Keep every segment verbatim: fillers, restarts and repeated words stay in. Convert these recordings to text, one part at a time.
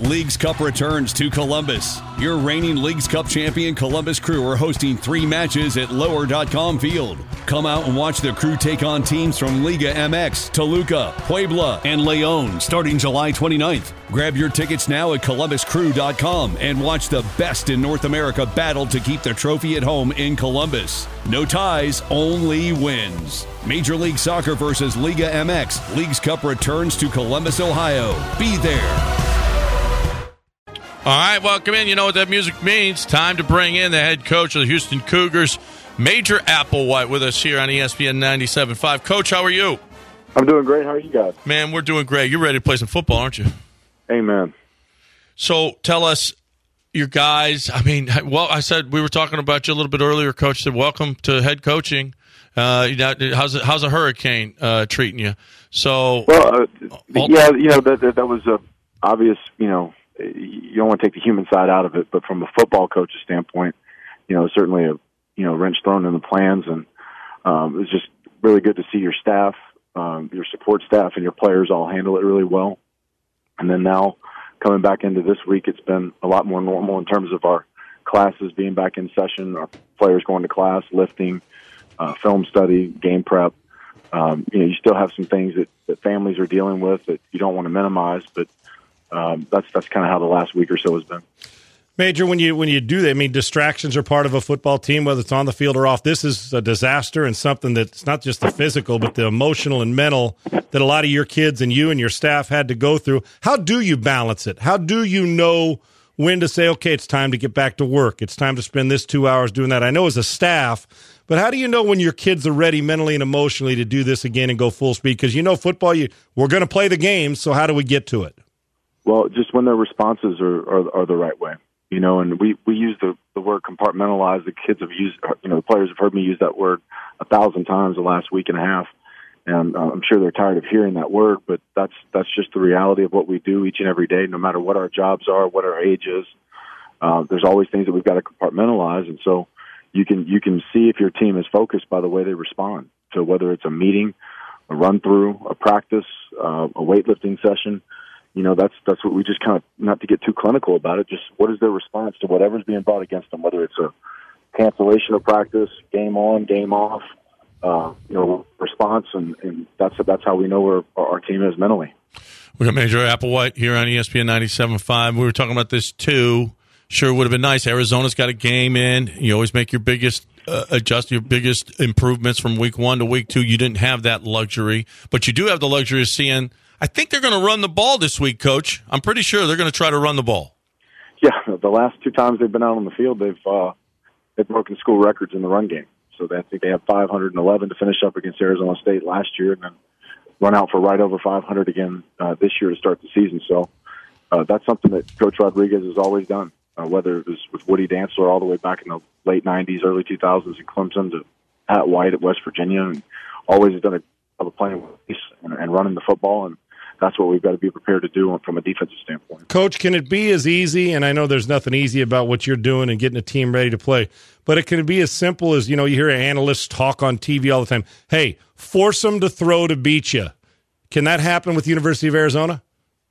Leagues Cup returns to Columbus. Your reigning Leagues Cup champion Columbus Crew are hosting three matches at lower dot com Field. Come out and watch the Crew take on teams from Liga M X, Toluca, Puebla, and León starting July twenty-ninth. Grab your tickets now at columbus crew dot com and watch the best in North America battle to keep the trophy at home in Columbus. No ties, only wins. Major League Soccer versus Liga M X. Leagues Cup returns to Columbus, Ohio. Be there. All right, welcome in. You know what that music means. Time to bring in the head coach of the Houston Cougars, Major Applewhite, with us here on E S P N ninety-seven point five. Coach, how are you? I'm doing great. How are you guys? Man, we're doing great. You're ready to play some football, aren't you? Amen. So tell us, your guys, I mean, well, I said we were talking about you a little bit earlier, Coach. Said welcome to head coaching. Uh, how's it, how's a hurricane uh, treating you? So, well, uh, yeah, you know that that, that was a obvious. You know, you don't want to take the human side out of it, but from a football coach's standpoint, you know, certainly a you know wrench thrown in the plans, and um, it was just really good to see your staff, um, your support staff, and your players all handle it really well. And then now coming back into this week, it's been a lot more normal in terms of our classes being back in session, our players going to class, lifting, uh, film study, game prep. Um, you know, you still have some things that, that families are dealing with that you don't want to minimize, but um, that's that's kind of how the last week or so has been. Major, when you when you do that, I mean, distractions are part of a football team, whether it's on the field or off. This is a disaster and something that's not just the physical, but the emotional and mental that a lot of your kids and you and your staff had to go through. How do you balance it? How do you know when to say, okay, it's time to get back to work. It's time to spend this two hours doing that. I know as a staff, but how do you know when your kids are ready mentally and emotionally to do this again and go full speed? Because you know football, you, we're going to play the game, so how do we get to it? Well, just when their responses are, are, are the right way. You know, and we, we use the, the word compartmentalize. The kids have used, you know, the players have heard me use that word a thousand times the last week and a half. And uh, I'm sure they're tired of hearing that word, but that's that's just the reality of what we do each and every day, no matter what our jobs are, what our age is. Uh, there's always things that we've got to compartmentalize. And so you can you can see if your team is focused by the way they respond. So whether it's a meeting, a run-through, a practice, uh, a weightlifting session, you know, that's that's what we just kind of, not to get too clinical about it, just what is their response to whatever's being brought against them, whether it's a cancellation of practice, game on, game off, uh, you know, response, and, and that's that's how we know where our team is mentally. We got Major Applewhite here on E S P N ninety-seven point five. We were talking about this too. Sure would have been nice. Arizona's got a game in. You always make your biggest uh, adjust, your biggest improvements from week one to week two. You didn't have that luxury, but you do have the luxury of seeing. I think they're going to run the ball this week, Coach. I'm pretty sure they're going to try to run the ball. Yeah, the last two times they've been out on the field, they've uh, they've broken school records in the run game. So they, I think they have five hundred eleven to finish up against Arizona State last year, and then run out for right over five hundred again uh, this year to start the season. So uh, that's something that Coach Rodriguez has always done, uh, whether it was with Woody Dantzler all the way back in the late nineties, early two thousands in Clemson, to Pat White at West Virginia, and always has done a, of a playing and, and running the football. And that's what we've got to be prepared to do from a defensive standpoint. Coach, can it be as easy, and I know there's nothing easy about what you're doing and getting a team ready to play, but it can be as simple as, you know, you hear analysts talk on T V all the time, hey, force them to throw to beat you. Can that happen with the University of Arizona?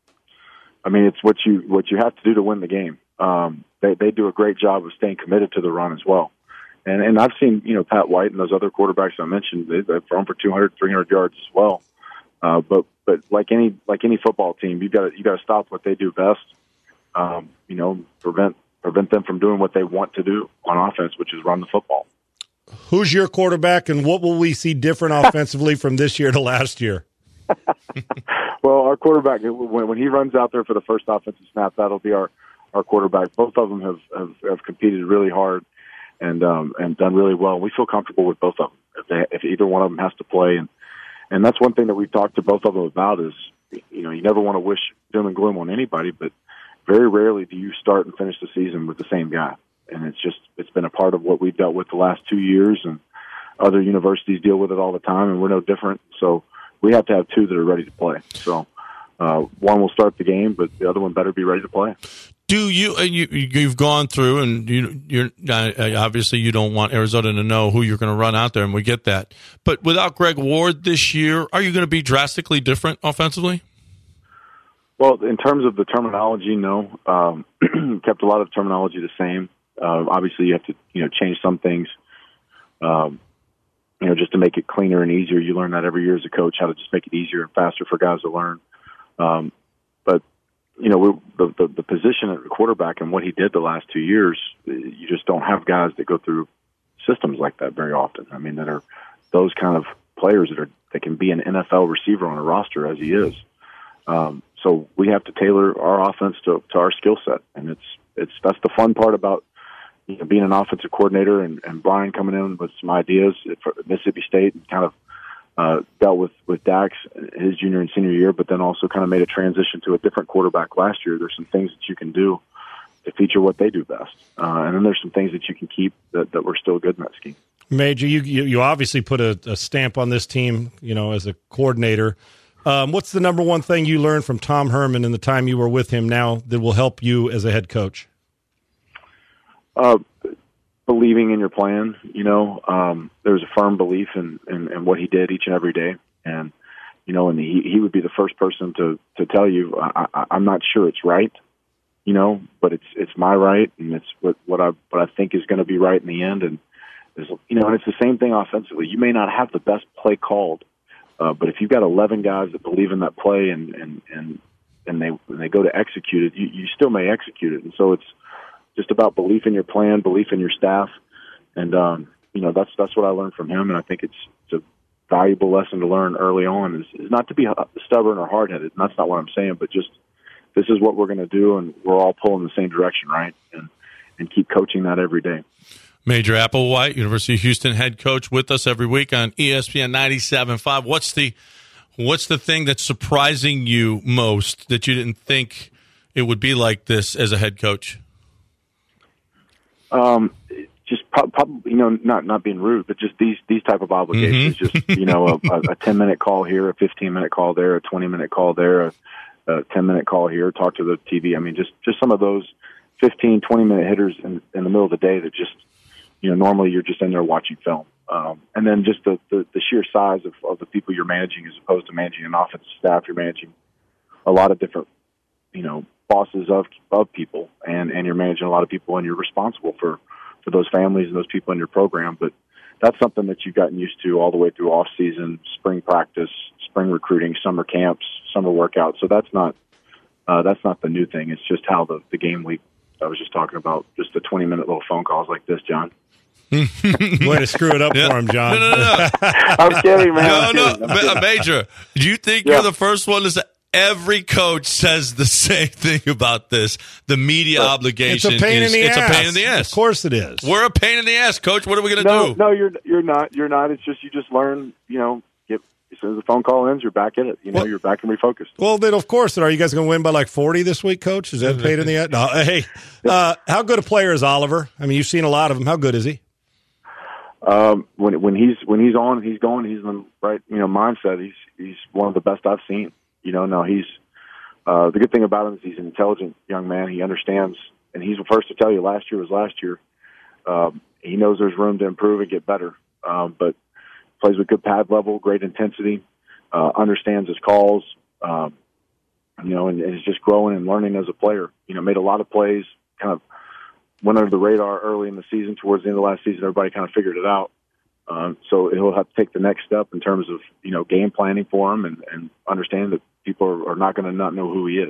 I mean, it's what you what you have to do to win the game. Um, they, they do a great job of staying committed to the run as well. And and I've seen, you know, Pat White and those other quarterbacks I mentioned, they, they've thrown for two hundred, three hundred yards as well. Uh, but but like any like any football team, you got you got to stop what they do best. Um, you know, prevent prevent them from doing what they want to do on offense, which is run the football. Who's your quarterback, and what will we see different offensively from this year to last year? Well, our quarterback, when, when he runs out there for the first offensive snap, that'll be our, our quarterback. Both of them have, have, have competed really hard and um, and done really well. We feel comfortable with both of them if, they, if either one of them has to play. And And that's one thing that we've talked to both of them about is, you know, you never want to wish doom and gloom on anybody, but very rarely do you start and finish the season with the same guy. And it's just, it's been a part of what we've dealt with the last two years, and other universities deal with it all the time, and we're no different. So we have to have two that are ready to play. So uh, one will start the game, but the other one better be ready to play. Do you, uh, you you've gone through, and you, you're uh, obviously you don't want Arizona to know who you're going to run out there, and we get that. But without Greg Ward this year, are you going to be drastically different offensively? Well, in terms of the terminology, no. Um, kept a lot of terminology the same. Uh, obviously, you have to, you know, change some things, um, you know, just to make it cleaner and easier. You learn that every year as a coach, how to just make it easier and faster for guys to learn. Um, but, you know, we're, the, the, the position at quarterback and what he did the last two years, you just don't have guys that go through systems like that very often. I mean, that are those kind of players that are that can be an N F L receiver on a roster as he is. Um, so we have to tailor our offense to, to our skill set, and it's it's that's the fun part about, you know, being an offensive coordinator and, and Brian coming in with some ideas for Mississippi State and kind of uh, dealt with with Dax his junior and senior year, but then also kind of made a transition to a different quarterback last year. There's some things that you can do to feature what they do best, uh, and then there's some things that you can keep that, that we're still good in that scheme. Major, you you, you obviously put a, a stamp on this team, you know, as a coordinator. Um, what's the number one thing you learned from Tom Herman in the time you were with him now that will help you as a head coach? Uh, believing in your plan. You know, um, there's a firm belief in, in, in what he did each and every day, and you know, and he he would be the first person to to tell you, I, I, I'm not sure it's right, you know, but it's it's my right, and it's what what I what I think is going to be right in the end, and there's, you know, and it's the same thing offensively. You may not have the best play called. Uh, but if you've got eleven guys that believe in that play and and and, and they when they go to execute it, you, you still may execute it. And so it's just about belief in your plan, belief in your staff, and um, you know that's that's what I learned from him. And I think it's, it's a valuable lesson to learn early on is, is not to be stubborn or hard-headed. And that's not what I'm saying, but just this is what we're going to do, and we're all pulling the same direction, right? And and keep coaching that every day. Major Applewhite, University of Houston head coach, with us every week on E S P N ninety-seven point five. What's the what's the thing that's surprising you most that you didn't think it would be like this as a head coach? Um, just pro- probably, you know, not not being rude, but just these these type of obligations. Mm-hmm. Just, you know, a, a ten minute call here, a fifteen minute call there, a twenty minute call there, a, a ten minute call here. Talk to the T V. I mean, just just some of those fifteen, twenty minute hitters in, in the middle of the day that just, you know, normally you're just in there watching film. Um, and then just the, the, the sheer size of, of the people you're managing as opposed to managing an offensive staff. You're managing a lot of different, you know, bosses of of people, and, and you're managing a lot of people, and you're responsible for, for those families and those people in your program. But that's something that you've gotten used to all the way through off season, spring practice, spring recruiting, summer camps, summer workouts. So that's not uh, that's not the new thing. It's just how the, the game week I was just talking about, just the twenty minute little phone calls like this, John. Way to screw it up yeah. for him, John. No, no, no. I'm kidding, man. No, I'm no, kidding. I'm kidding. Major, do you think yeah. you're the first one to say? Every coach says the same thing about this. The media but obligation it's a pain is in the it's ass. a pain in the ass. Of course it is. We're a pain in the ass, Coach. What are we going to no, do? No, you're you're not. You're not. It's just you just learn. You know, get, as soon as the phone call ends, you're back in it. You know, well, you're back and refocused. Well, then of course, then are you guys going to win by like forty this week, Coach? Is that pain in the ass? No. Hey, uh, how good a player is Oliver? I mean, you've seen a lot of him. How good is he? Um, when when he's when he's on, he's going. He's in the right, you know, mindset. He's he's one of the best I've seen. You know, no, he's uh, the good thing about him is he's an intelligent young man. He understands, and he's the first to tell you last year was last year. Um, he knows there's room to improve and get better, um, but plays with good pad level, great intensity, uh, understands his calls, um, you know, and, and is just growing and learning as a player. You know, made a lot of plays, kind of went under the radar early in the season. Towards the end of last season, everybody kind of figured it out. Um, so he'll have to take the next step in terms of, you know, game planning for him and, and understand that people are, are not going to not know who he is.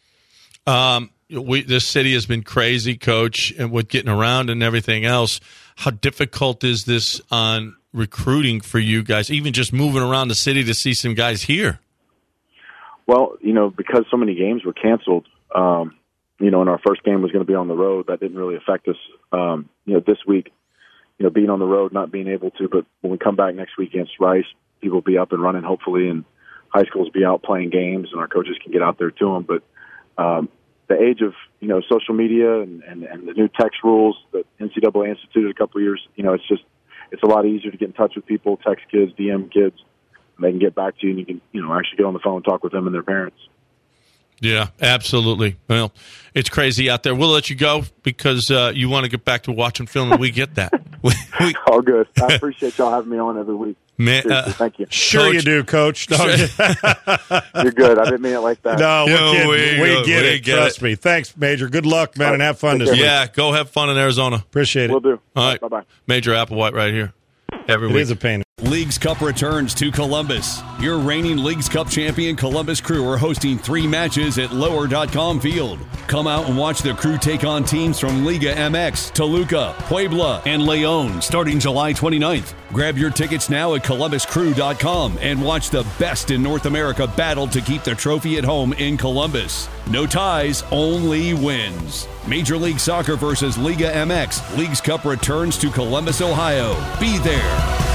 Um, we, this city has been crazy, Coach, and with getting around and everything else. How difficult is this on recruiting for you guys, even just moving around the city to see some guys here? Well, you know, because so many games were canceled, um, you know, and our first game was going to be on the road, that didn't really affect us. Um, you know, this week, you know, being on the road, not being able to, but when we come back next week against Rice, people will be up and running, hopefully, and high schools will be out playing games, and our coaches can get out there to them. But um, the age of, you know, social media and, and, and the new text rules that N C double A instituted a couple of years, you know, it's just, it's a lot easier to get in touch with people, text kids, D M kids, and they can get back to you, and you can, you know, actually get on the phone and talk with them and their parents. Yeah, absolutely. Well, it's crazy out there. We'll let you go because uh, you want to get back to watching film, and we get that. we, we, All good. I appreciate y'all having me on every week. Man, uh, Thank you. Sure Coach, you do, Coach. No, You're good. I didn't mean it like that. no we're No, kidding. we- we, we get it. get Trust it. me. Thanks, Major. Good luck, man, and have fun Take this care. week. yeah, go have fun in Arizona. Appreciate it. We'll do. All right. Bye-bye. Major Applewhite right here every It week. is a pain. Leagues Cup returns to Columbus. Your reigning Leagues Cup champion Columbus Crew are hosting three matches at lower dot com Field. Come out and watch the Crew take on teams from Liga M X, Toluca, Puebla, and Leon starting July twenty-ninth. Grab your tickets now at columbus crew dot com and watch the best in North America battle to keep the trophy at home in Columbus. No ties, only wins. Major League Soccer versus Liga M X. Leagues Cup returns to Columbus, Ohio. Be there.